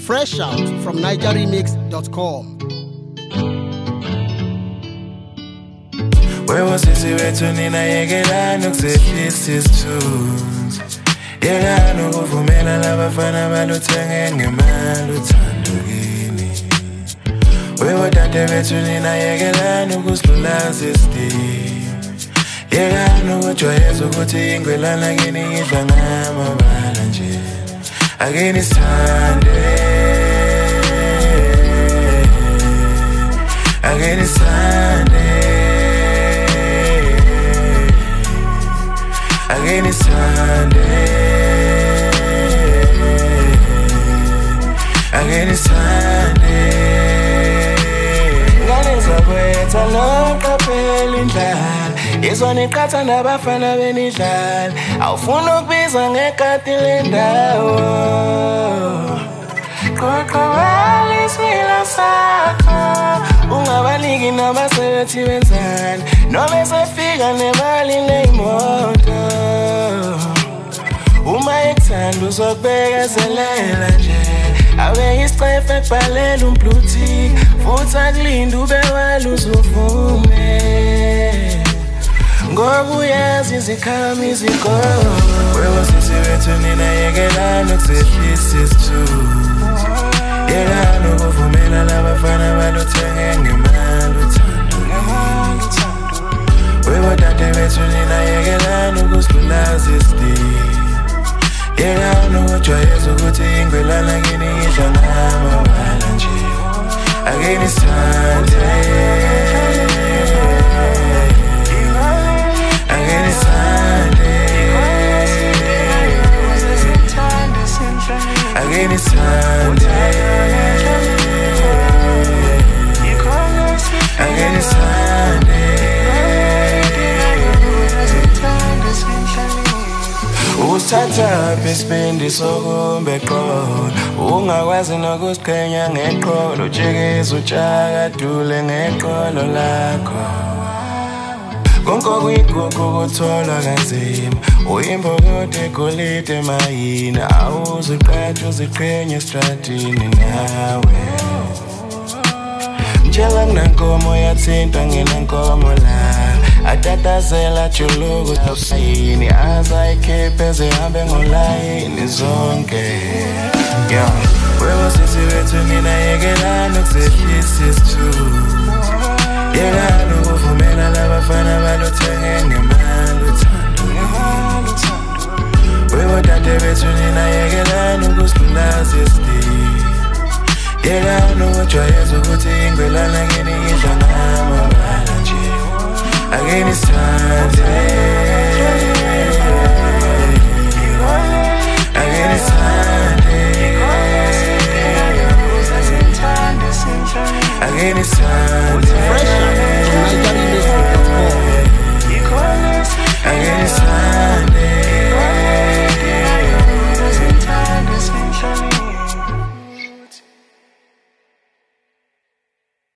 Fresh out from nigeremix.com. Where was this nina yegelana kusehlisa isithunzi yekana ukuvumela labafana baluthenga ngemali uthando kini wewadade bethu nina yekelana ukusilulaza isidima yekana ukujwayeza ukuthi ingwelana kini idla ngamabala nje akini sithande akini sithande akini sithande akini sithande ngane zakwetha loqaphela indlala izona iqatha nabafana benidlala awufuna ukubiza ngekati lendawo qoqowela isila sakho ungabaniki nabasebenzi benzani noma esefika nemali neyimoto uma ekuthanda uzokubekezelela nje abe isicefe ekubhalela umbluti futhi akulinda ube wala uzuvume ngoba uyazi izikhami izikolo wewasisi wethu nina yekelana ukusehlisa isithunzi yekana ukuvumela labafana baluthenge ngemali uthando wewadade bethu nina yekelana ukusilulaza isidima yekana ukujwayeza ukuthi ingwelana kini idla ngamabala nje akini sithande akini sithande akini sithande akini sithande usithatha isibindi sokumbe eqolo ungakwazi nokusiqhenya ngeqolo ujikeza utshakadule ngeqolo lakho konke kuyigugu kutholwa kanzima uyimbokodo egolide mayina awuziqatha uziqhenye estradini nawe njela kunankomo yathinta nginankomo la atatazela juluku tusayini azayikhiphe zihambe ngolayini zonke wewasisi wethu nina yekelana ukusehlisa isithunzi yekana ukuvumela labafana baluthenge ngemali uthando wewadade bethu nina yekelana ukusilulaza isidima yekana ukujwayeza ukuthi ingwelana kini idla ngamabala nje akini sithande akini sithande akini sithande